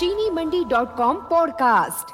चीनीमंडी.com podcast.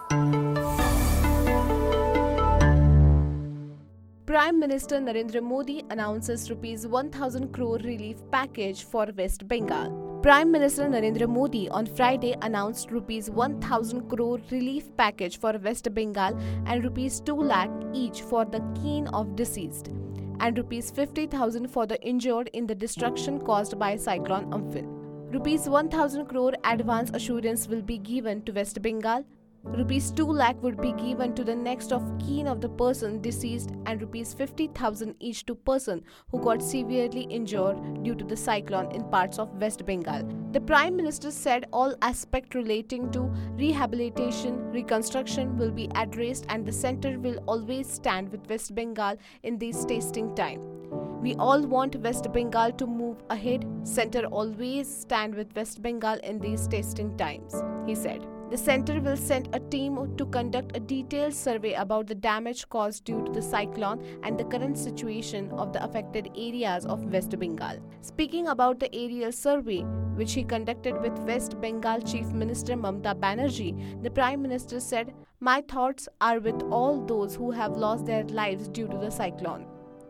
Prime Minister Narendra Modi announces Rs 1,000 crore relief package for West Bengal. Prime Minister Narendra Modi on Friday announced Rs 1,000 crore relief package for West Bengal and Rs 2 lakh each for the kin of deceased and Rs 50,000 for the injured in the destruction caused by Cyclone Amphan. Rs 1,000 crore advance assurance will be given to West Bengal. Rs 2 lakh would be given to the next of kin of the person deceased and Rs 50,000 each to person who got severely injured due to the cyclone in parts of West Bengal. The Prime Minister said all aspects relating to rehabilitation, reconstruction will be addressed and the centre will always stand with West Bengal in this testing time. We all want West Bengal to move ahead. Centre always stand with West Bengal in these testing times, he said. The centre will send a team to conduct a detailed survey about the damage caused due to the cyclone and the current situation of the affected areas of West Bengal. Speaking about the aerial survey, which he conducted with West Bengal Chief Minister Mamata Banerjee, the Prime Minister said, "My thoughts are with all those who have lost their lives due to the cyclone.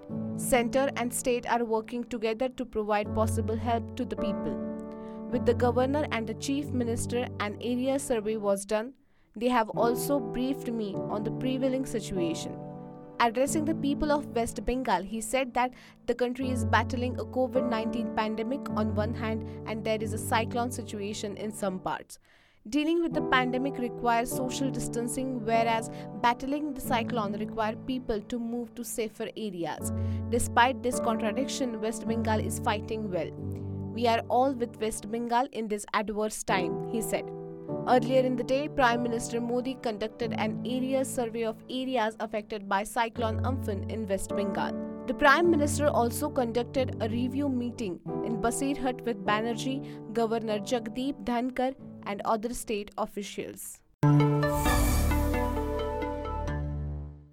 Centre and state are working together to provide possible help to the people. With the governor and the chief minister, an area survey was done. They have also briefed me on the prevailing situation." Addressing the people of West Bengal, he said that the country is battling a COVID-19 pandemic on one hand and there is a cyclone situation in some parts. Dealing with the pandemic requires social distancing, whereas battling the cyclone requires people to move to safer areas. Despite this contradiction, West Bengal is fighting well. We are all with West Bengal in this adverse time, he said. Earlier in the day, Prime Minister Modi conducted an area survey of areas affected by Cyclone Amphan in West Bengal. The Prime Minister also conducted a review meeting in Basirhat with Banerjee, Governor Jagdeep Dhankar, and other state officials.